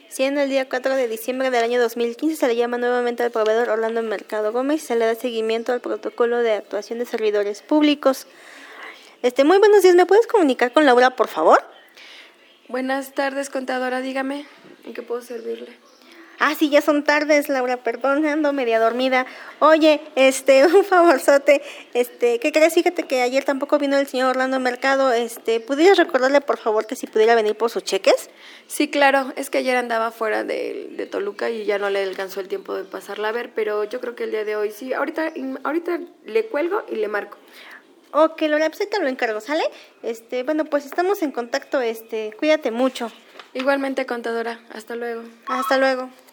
Siendo el día 4 de diciembre del año 2015, se le llama nuevamente al proveedor Orlando Mercado Gómez y se le da seguimiento al protocolo de actuación de servidores públicos. Muy buenos días, ¿me puedes comunicar con Laura, por favor? Buenas tardes, contadora, dígame, ¿en qué puedo servirle? Sí, ya son tardes, Laura, perdón, ando media dormida. Oye, un favorzote, ¿qué crees? Fíjate que ayer tampoco vino el señor Orlando Mercado, ¿pudieras recordarle, por favor, que si pudiera venir por sus cheques? Sí, claro, es que ayer andaba fuera de Toluca y ya no le alcanzó el tiempo de pasarla a ver, pero yo creo que el día de hoy sí, ahorita le cuelgo y le marco. Ok, Laura, pues te lo encargo, ¿sale? Bueno, pues estamos en contacto, cuídate mucho. Igualmente, contadora, hasta luego. Hasta luego.